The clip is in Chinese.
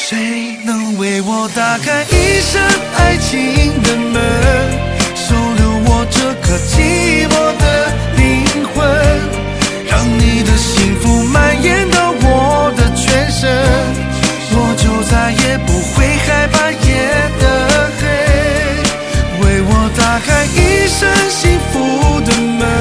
谁能为我打开一扇爱情的门，收留我这颗寂寞的灵魂，让你的幸福蔓延到我的全身，我就再也不会害怕夜的黑，为我打开一扇幸福的门。